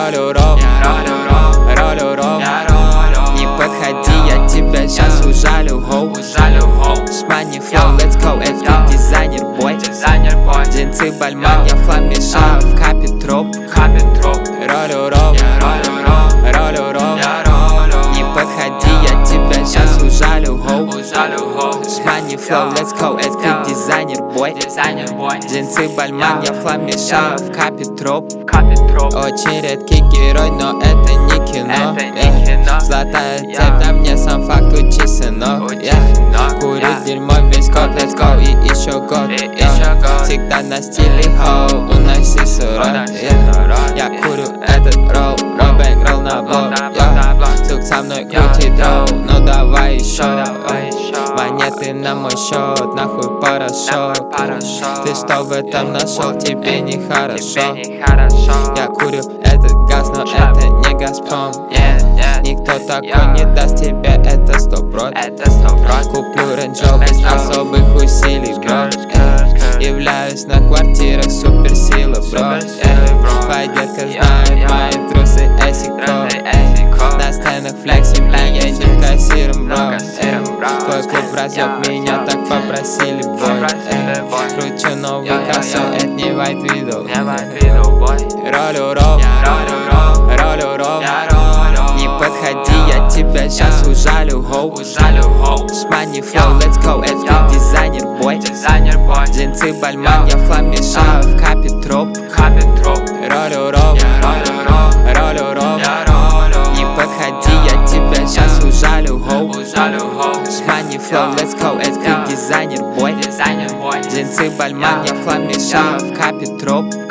ролю ролл, ролю ролл. Не подходи, я тебя сейчас ужалю, гоу. Шмани флоу, let's go, дизайнер бой. Джинсы Бальман, я флам мешаю в капе троп. Ролю ролл, ролю ролл. Не подходи, я тебя сейчас ужалю, гоу. Шмани флоу, let's go, дизайнер бой. Джинсы Бальман, я флам мешаю в капе троп. Очень редкий герой, но это не кино. Золотая цепь на мне, сам факт учи, сынок. Курить дерьмо весь год, let's go, и еще год. Всегда на стиле хоу, уноси сурок. Я курю этот ролл, бэкролл на блок. Сук со мной крутит роу, ну давай еще. Монеты на мой счет, нахуй порошок. Ты что в этом нашел, тебе нехорошо. Я курю этот газ, но это не Газпром. Никто такой не даст тебе, это 100%. Куплю Range Rover без особых усилий, бро. Являюсь на квартирах суперсила, бро. Твоя детка знает мои трусы, эсико. На сценах флексим, и едем кассиром, бро. Твой клуб разъеб, меня так попросили, бой. Кручу новый кассо, это не White Widow. Ролю ролл, ролю ролл. Не подходи, я тебя сейчас ужалю, гоу. Шмани флоу, let's go, дизайнер бой. Джинсы Бальман, я флам мешаю в капе троп. Ролю ролл, ролю ролл. Не подходи, я тебя сейчас ужалю, гоу. Шмани флоу, let's go, дизайнер бой. Джинсы Бальман, я флам мешаю в капе троп.